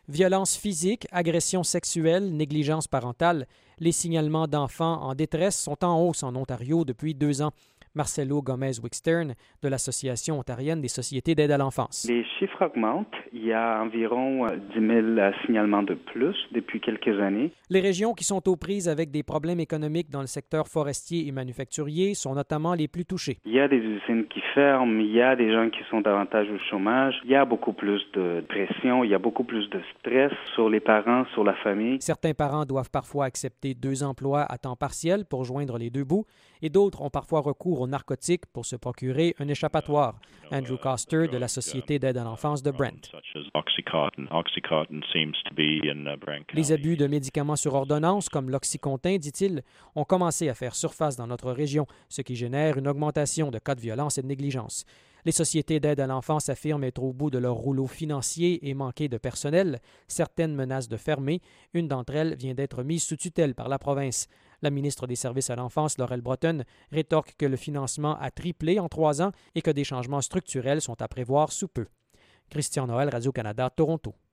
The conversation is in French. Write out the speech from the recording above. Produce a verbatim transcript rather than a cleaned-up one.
Violence physique, agression sexuelle, négligence parentale, les signalements d'enfants en détresse sont en hausse en Ontario depuis deux ans. Marcelo Gomez-Wickstern de l'Association ontarienne des sociétés d'aide à l'enfance. Les chiffres augmentent. Il y a environ dix mille signalements de plus depuis quelques années. Les régions qui sont aux prises avec des problèmes économiques dans le secteur forestier et manufacturier sont notamment les plus touchées. Il y a des usines qui ferment, il y a des gens qui sont davantage au chômage, il y a beaucoup plus de pression, il y a beaucoup plus de stress sur les parents, sur la famille. Certains parents doivent parfois accepter deux emplois à temps partiel pour joindre les deux bouts et d'autres ont parfois recours aux narcotiques pour se procurer un échappatoire. Andrew Coster de la Société d'aide à l'enfance de Brent. Les abus de médicaments sur ordonnance, comme l'Oxycontin, dit-il, ont commencé à faire surface dans notre région, ce qui génère une augmentation de cas de violence et de négligence. Les sociétés d'aide à l'enfance affirment être au bout de leur rouleau financier et manquer de personnel. Certaines menacent de fermer. Une d'entre elles vient d'être mise sous tutelle par la province. La ministre des Services à l'enfance, Laurel Breton, rétorque que le financement a triplé en trois ans et que des changements structurels sont à prévoir sous peu. Christian Noël, Radio-Canada, Toronto.